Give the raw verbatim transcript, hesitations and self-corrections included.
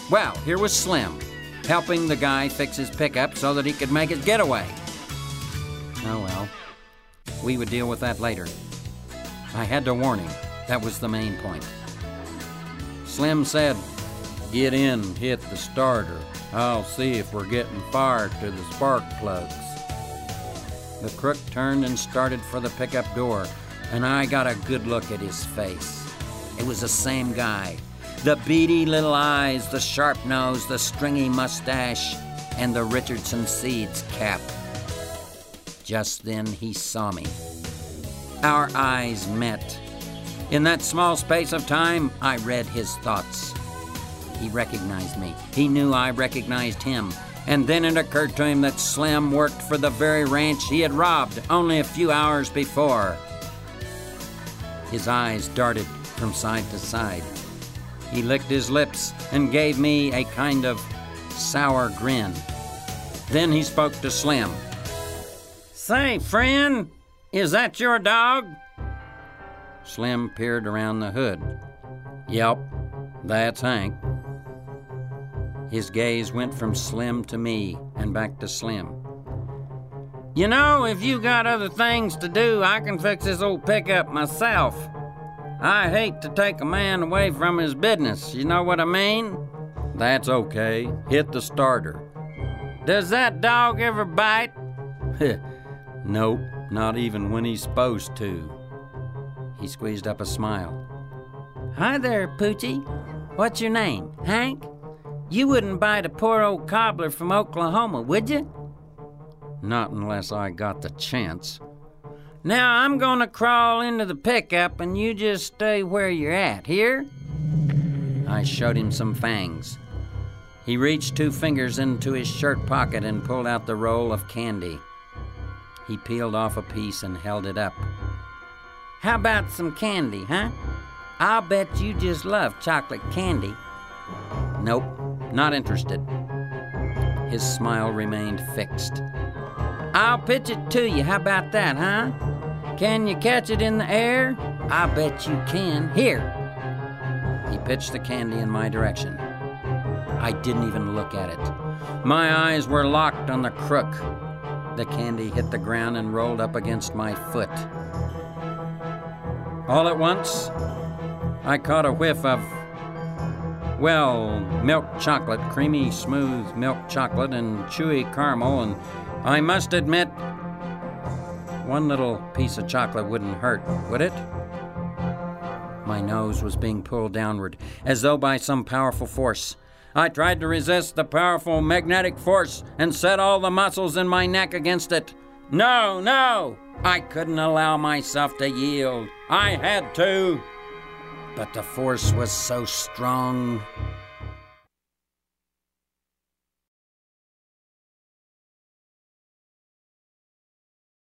Well, here was Slim, helping the guy fix his pickup so that he could make his getaway. Oh well, we would deal with that later. I had to warn him. That was the main point. Slim said, "Get in, hit the starter. I'll see if we're getting fire to the spark plugs." The crook turned and started for the pickup door, and I got a good look at his face. It was the same guy. The beady little eyes, the sharp nose, the stringy mustache, and the Richardson Seeds cap. Just then he saw me. Our eyes met. In that small space of time, I read his thoughts. He recognized me. He knew I recognized him. And then it occurred to him that Slim worked for the very ranch he had robbed only a few hours before. His eyes darted from side to side. He licked his lips and gave me a kind of sour grin. Then he spoke to Slim. "Say, friend, is that your dog?" Slim peered around the hood. "Yep, that's Hank." His gaze went from Slim to me and back to Slim. "You know, if you got other things to do, I can fix this old pickup myself. I hate to take a man away from his business, you know what I mean?" "That's okay. Hit the starter." "Does that dog ever bite?" "Nope, not even when he's supposed to." He squeezed up a smile. "Hi there, Poochie. What's your name, Hank? You wouldn't bite a poor old cobbler from Oklahoma, would you?" "Not unless I got the chance." "Now I'm gonna crawl into the pickup and you just stay where you're at, here?" I showed him some fangs. He reached two fingers into his shirt pocket and pulled out the roll of candy. He peeled off a piece and held it up. "How about some candy, huh? I'll bet you just love chocolate candy." "Nope, not interested." His smile remained fixed. "I'll pitch it to you. How about that, huh? Can you catch it in the air? I bet you can. Here." He pitched the candy in my direction. I didn't even look at it. My eyes were locked on the crook. The candy hit the ground and rolled up against my foot. All at once, I caught a whiff of, well, milk chocolate, creamy, smooth milk chocolate and chewy caramel, and I must admit, one little piece of chocolate wouldn't hurt, would it? My nose was being pulled downward, as though by some powerful force. I tried to resist the powerful magnetic force and set all the muscles in my neck against it. No, no! I couldn't allow myself to yield. I had to. But the force was so strong.